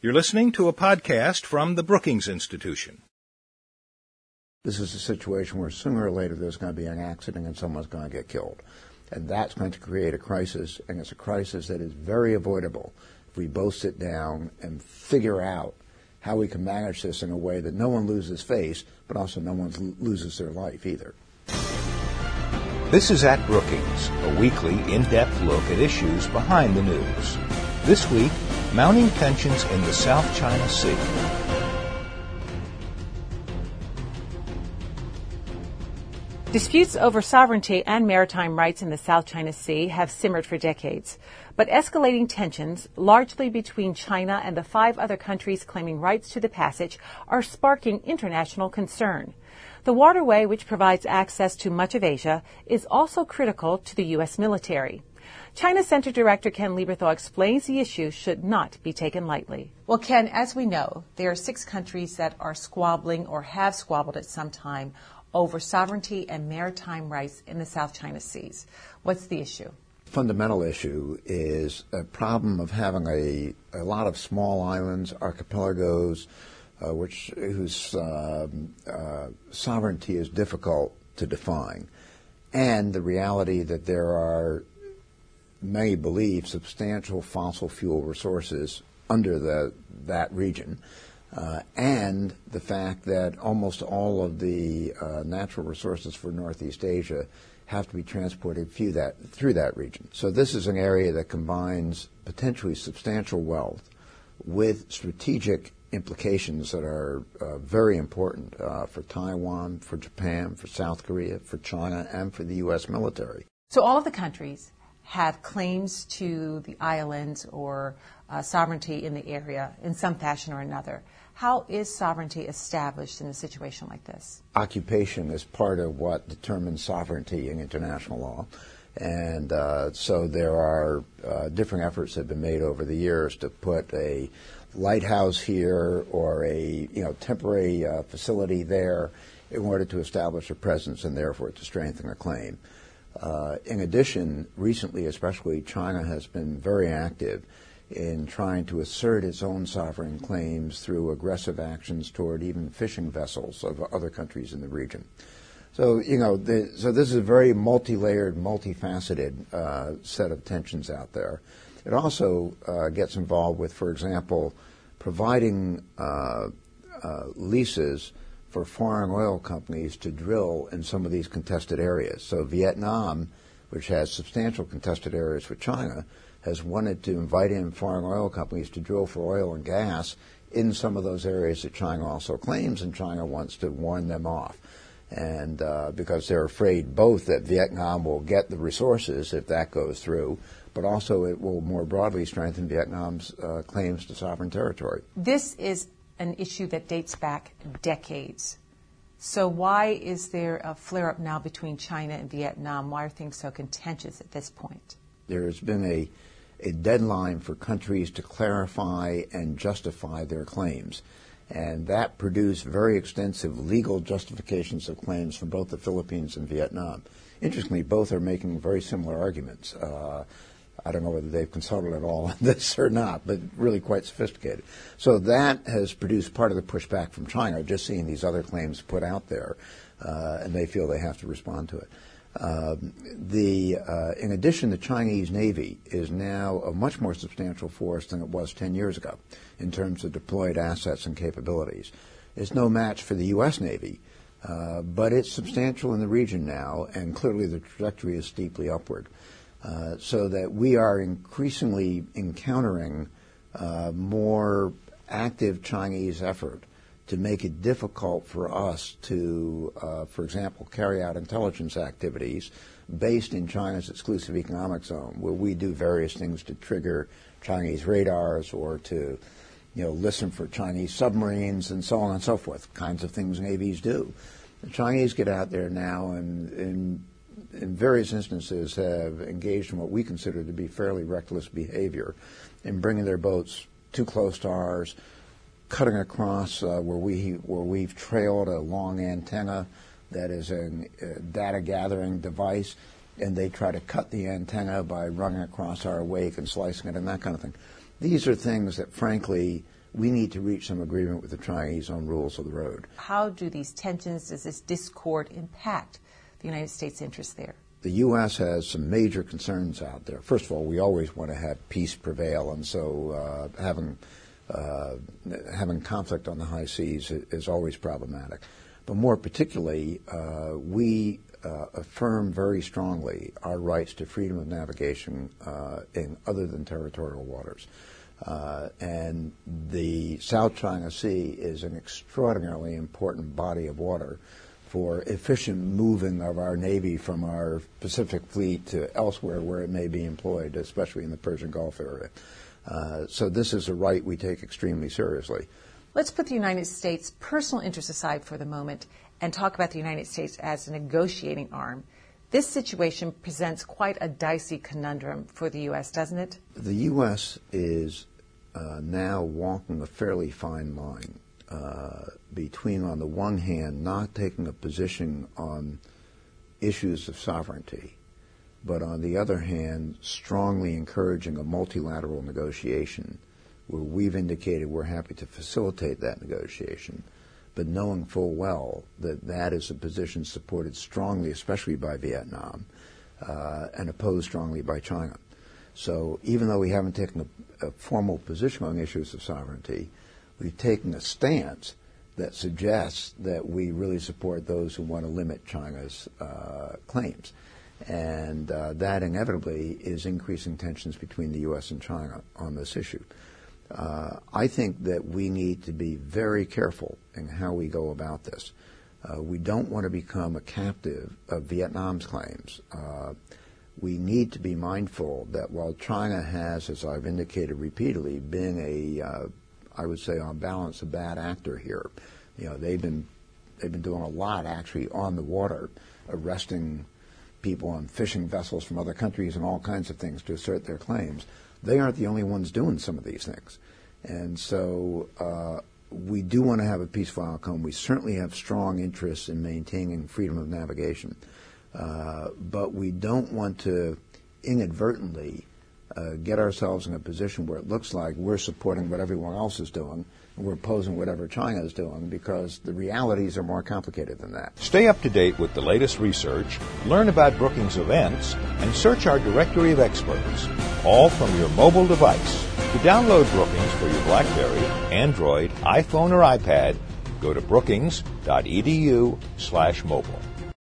You're listening to a podcast from the Brookings Institution. This is a situation where sooner or later there's going to be an accident and someone's going to get killed. And that's going to create a crisis, and it's a crisis that is very avoidable if we both sit down and figure out how we can manage this in a way that no one loses face, but also no one loses their life either. This is At Brookings, a weekly in-depth look at issues behind the news. This week, mounting tensions in the South China Sea. Disputes over sovereignty and maritime rights in the South China Sea have simmered for decades. But escalating tensions, largely between China and the 5 other countries claiming rights to the passage, are sparking international concern. The waterway, which provides access to much of Asia, is also critical to the U.S. military. China Center Director Ken Lieberthal explains the issue should not be taken lightly. Well, Ken, as we know, there are 6 countries that are squabbling or have squabbled at some time over sovereignty and maritime rights in the South China Seas. What's the issue? Fundamental issue is a problem of having a lot of small islands, archipelagos, whose sovereignty is difficult to define, and the reality that there are, many believe, substantial fossil fuel resources under that region, and the fact that almost all of the natural resources for Northeast Asia have to be transported through that region. So this is an area that combines potentially substantial wealth with strategic implications that are very important for Taiwan, for Japan, for South Korea, for China, and for the U.S. military. So all of the countries have claims to the islands or sovereignty in the area in some fashion or another. How is sovereignty established in a situation like this? Occupation is part of what determines sovereignty in international law. And so there are different efforts that have been made over the years to put a lighthouse here or a temporary facility there in order to establish a presence and therefore to strengthen a claim. In addition, recently especially, China has been very active in trying to assert its own sovereign claims through aggressive actions toward even fishing vessels of other countries in the region. So, so this is a very multi-layered, multifaceted set of tensions out there. It also gets involved with, for example, providing leases for foreign oil companies to drill in some of these contested areas. So Vietnam, which has substantial contested areas with China, has wanted to invite in foreign oil companies to drill for oil and gas in some of those areas that China also claims, and China wants to warn them off. And because they're afraid both that Vietnam will get the resources if that goes through, but also it will more broadly strengthen Vietnam's claims to sovereign territory. This is an issue that dates back decades. So why is there a flare-up now between China and Vietnam? Why are things so contentious at this point? There has been a deadline for countries to clarify and justify their claims. And that produced very extensive legal justifications of claims from both the Philippines and Vietnam. Interestingly, both are making very similar arguments. I don't know whether they've consulted at all on this or not, but really quite sophisticated. So that has produced part of the pushback from China, just seeing these other claims put out there, and they feel they have to respond to it. In addition, the Chinese Navy is now a much more substantial force than it was 10 years ago in terms of deployed assets and capabilities. It's no match for the U.S. Navy, but it's substantial in the region now, and clearly the trajectory is steeply upward. So that we are increasingly encountering more active Chinese effort to make it difficult for us to, for example, carry out intelligence activities based in China's exclusive economic zone, where we do various things to trigger Chinese radars or to, listen for Chinese submarines and so on and so forth, kinds of things navies do. The Chinese get out there now and in various instances have engaged in what we consider to be fairly reckless behavior in bringing their boats too close to ours, cutting across where we've trailed a long antenna that is a data gathering device, and they try to cut the antenna by running across our wake and slicing it and that kind of thing. These are things that, frankly, we need to reach some agreement with the Chinese on rules of the road. How do these tensions, does this discord impact the United States' interests there? The U.S. has some major concerns out there. First of all, we always want to have peace prevail, and so having conflict on the high seas is always problematic. But more particularly, we affirm very strongly our rights to freedom of navigation in other than territorial waters. And the South China Sea is an extraordinarily important body of water for efficient moving of our Navy from our Pacific Fleet to elsewhere where it may be employed, especially in the Persian Gulf area. So this is a right we take extremely seriously. Let's put the United States' personal interests aside for the moment and talk about the United States as a negotiating arm. This situation presents quite a dicey conundrum for the U.S., doesn't it? The U.S. is now walking a fairly fine line between, on the one hand, not taking a position on issues of sovereignty, but on the other hand, strongly encouraging a multilateral negotiation where we've indicated we're happy to facilitate that negotiation, but knowing full well that that is a position supported strongly, especially by Vietnam, and opposed strongly by China. So even though we haven't taken a formal position on issues of sovereignty, we've taken a stance that suggests that we really support those who want to limit China's claims. And that inevitably is increasing tensions between the U.S. and China on this issue. I think that we need to be very careful in how we go about this. We don't want to become a captive of Vietnam's claims. We need to be mindful that while China has, as I've indicated repeatedly, been I would say on balance, a bad actor here. You know, they've been doing a lot actually on the water, arresting people on fishing vessels from other countries and all kinds of things to assert their claims. They aren't the only ones doing some of these things. And so we do want to have a peaceful outcome. We certainly have strong interests in maintaining freedom of navigation. But we don't want to inadvertently get ourselves in a position where it looks like we're supporting what everyone else is doing and we're opposing whatever China is doing, because the realities are more complicated than that. Stay up to date with the latest research, learn about Brookings events, and search our directory of experts, all from your mobile device. To download Brookings for your BlackBerry, Android, iPhone, or iPad, go to brookings.edu/mobile.